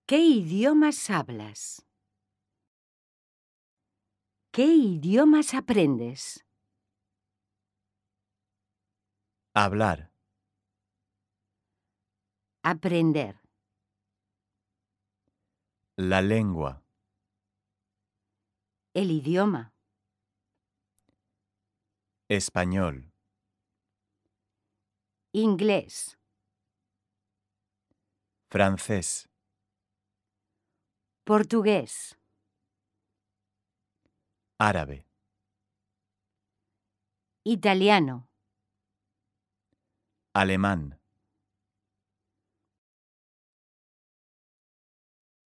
¿Qué idiomas hablas? ¿Qué idiomas aprendes? Hablar. Aprender. La lengua. El idioma. Español. Inglés. Francés. Portugués. Árabe. Italiano. Alemán.